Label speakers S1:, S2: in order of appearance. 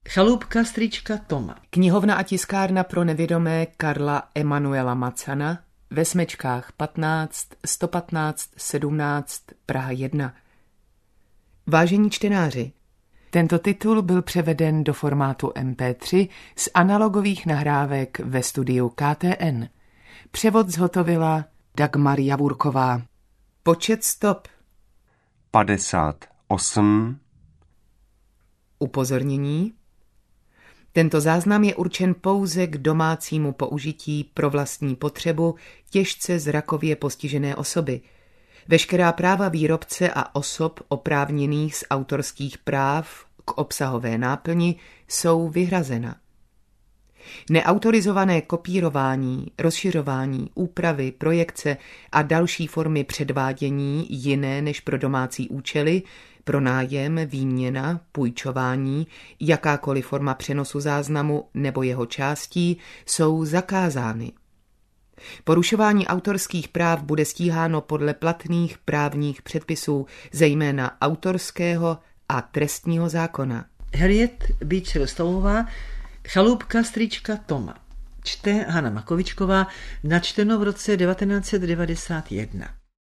S1: Chalupka strýčka Toma.
S2: Knihovna a tiskárna pro nevědomé Karla Emanuela Macana ve Smečkách 15, 115, 17, Praha 1. Vážení čtenáři, tento titul byl převeden do formátu MP3 z analogových nahrávek ve studiu KTN. Převod zhotovila Dagmar Javurková. Počet stop
S3: 58.
S2: Upozornění. Tento záznam je určen pouze k domácímu použití pro vlastní potřebu těžce zrakově postižené osoby. Veškerá práva výrobce a osob oprávněných z autorských práv k obsahové náplni jsou vyhrazena. Neautorizované kopírování, rozšiřování, úpravy, projekce a další formy předvádění jiné než pro domácí účely, pronájem, výměna, půjčování, jakákoliv forma přenosu záznamu nebo jeho částí jsou zakázány. Porušování autorských práv bude stíháno podle platných právních předpisů, zejména autorského a trestního zákona.
S1: Harriet Beecher Stoweová, Chalupka strýčka Toma. Čte Hana Makovičková, načteno v roce 1991.